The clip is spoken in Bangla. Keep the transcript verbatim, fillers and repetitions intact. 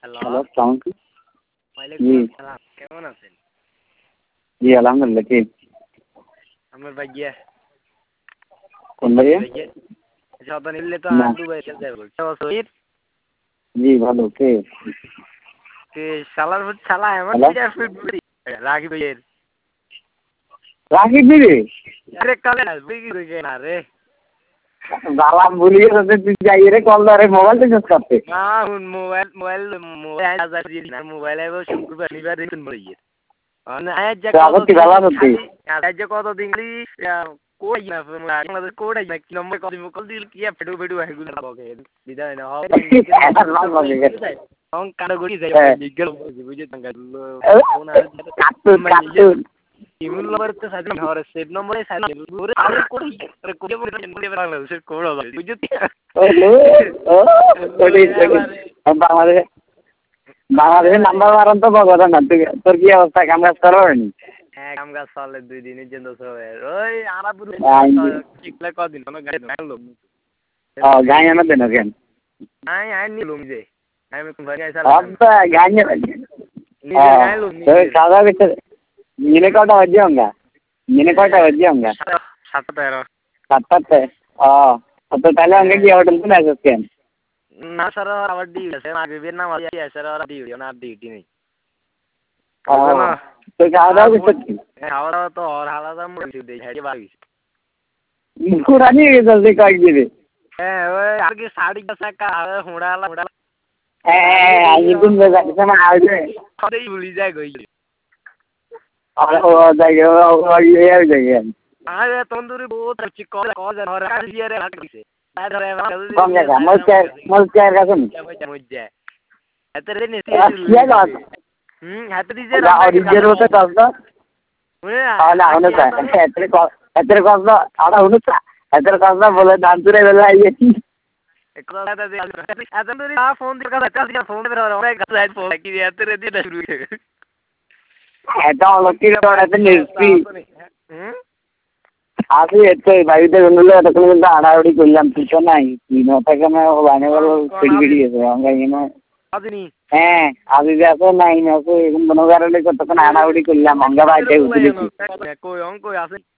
হ্যালো হ্যালো, আসসালামু আলাইকুম। ওয়ালাইকুম জি, আসসালাম কেমন আছেন? জি আলহামদুলিল্লাহ। কে? আমার ভাইয়া কোন ভাইয়া? ভাইয়া যত নিলে তো না, আর দুবাই চলে যাবো শহীদ জি ভালো। কে? কে শালার ভূত শালা এমন হ্যালো, বিটা ফিট বডি রাগি ভাইয়ের রাকিব দিদি আরে কালে না বুঝি কি না রে বালাম ভুলিয়ে যাচ্ছে তুই যাই রে কল ধরে মোবাইল থেকে করতে। না হুন মোবাইল মোবাইল মোবাইল হাজার দিন না মোবাইল আইবো শুক্রবার শনিবার দিন বইয়ে মানে আজ যে তো কত আবার কি দিন ভালো আছি? খালি আজ যে কত দিন খালি কই না বাংলাদেশ কোড়াই না কি নম্বর কত কল দিল কি ফেডু ফেডু হেগুলো বকে বিদায় না হবে এটা নাম লাগে গেছে। অং কারো গড়ি যাই হ্যাঁ, লিগেল বুঝে তাঙ্গা ফোন আর কার্টুন কার্টুন। ইমুল নম্বর তো সাইড নম্বরে সেভ নম্বরে সাইড ওরে আরে কোই আরে কোই বলে বলে বাংলাদেশের কোড় হবে বুঝতে ওলো ও ওডি ওডি বাংলাদেশ বাংলাদেশের নাম্বার মারান তো বগরা না তুই তোর কি অবস্থা কাম কাজ করবেন? হ্যাঁ কাম কাজ চলে দুই দিনের জন্য সবে ওই আরাপুর শিখলে কদিন কোনো গাড়ি ভাঙলো ও গায়ে না দেন কেন? নাই আই নিলুম যে আমি কোন ভাই আইসা অব্বা গায়ে নিজে গাইলুম তো নিজে কাদা বিতে নিনে কটা বাজে হোগা নিনে কটা বাজে হোগা সাতটা তেরো সাতটাতে ও তো তাহলে আমাকে কি হোটেল पे मैसेज কেন না স্যার আবার ডিউটি আছে আগে বের নাম আছে স্যার আর ডিউটি না ডিউটি নেই ও না তো খাওয়া দাওয়া করছিস কি খাওয়া দাওয়া তো আর আলাদা মুড়ি দেই হাইরে বাড়ি পুরানি হয়ে গেছে কয়েক দিনে হ্যাঁ ওই আগে শাড়ি কাঁচা হুড়ালা হুড়ালা হ্যাঁ আজকে দিন বেজা না আইবে কতই ভুলি যায় গই আর ও জায়গা ও এই জায়গা আরে তন্দুরি বহুত আছে কল কল ধরে কাজিয়ে রে ভাগ দিছে তাই ধরে কম জায়গা মলকে মলকে রাখুন মজ্জা এত রে নেতি কিয়া গাছ হুম হাতে দিছে না অরিজিনাল হতে কাজ না আলা হলো তা এতরে এতরে কাজ না আড়া হলো তা এতরে কাজ না বলে দান তুরে বেলা আইছি একলা দে আজন ধরে আ ফোন দিয়ে কথা চাল দিয়া ফোন ধরে অনেক কাছে আই ফোন কি এতরে দিয়ে শুরু করে এটা লকি রড়াতে নিস্তি হুম আসি এতে বাইরে গেলে এটা কিন্তু আড়াআড়ি করলাম কিছু নাই তিন টাকা না বানে বল পিড়ি পিড়ি গেছে আমরা এখানে আদিনি হ্যাঁ আদি দেখো নাই না তো এখন মনে করেন কতক্ষণ আড়াআড়ি করলাম আমরা বাইরে উঠে গেছি কই অঙ্ক আছে